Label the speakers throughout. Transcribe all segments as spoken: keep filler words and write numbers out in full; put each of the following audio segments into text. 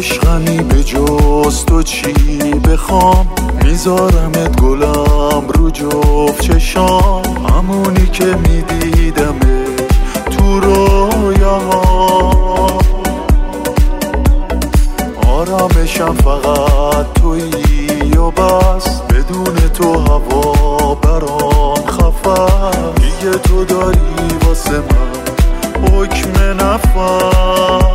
Speaker 1: عشقمی به جز تو چی بخوام، میذارمت گلم رو جفت چشام، همونی که میدیدمش تو رویاها. آرامشم فقط تویی و بس، بدون تو هوا برام خفت، دیگه تو داری واسه من حکم نفس.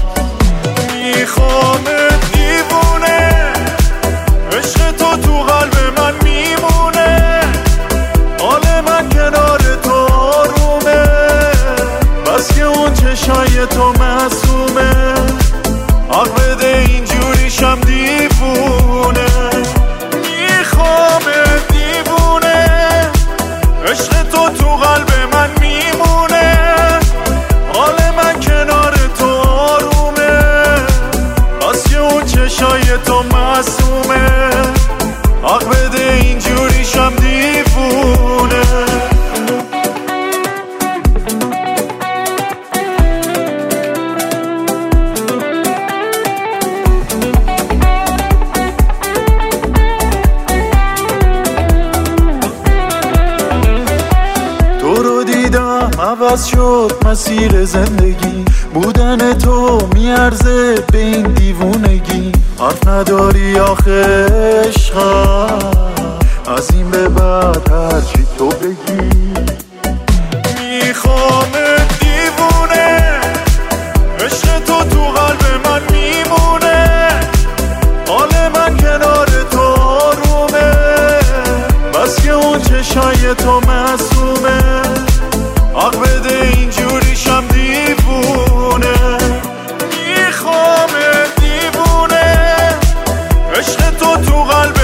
Speaker 1: میخوامت دیوونه، عشق تو تو قلب من میمونه، حال من کنار تو آرومه، بس که اون چشای تو معصومه، حق بده اینجوریشم دیوونه. میخوامت دیوونه، عشق تو تو قلب من میمونه، حال من کنار تو آرومه، بس که اون چشای تو معصومه، حق بده اینجوریشم دیوونه. عوض شد مسیر زندگی، بودن تو میارزه به این دیوونگی، حرف نداری آخه عشقم، از این به بعد هرچی تو بگی. میخوامت دیوونه، عشق تو تو قلب من میمونه، حال من کنار تو آرومه، بس که اون چشای تو معصومه، حق بده اینجوریشم دیوونه. میخوامت دیوونه، عشق تو تو قلب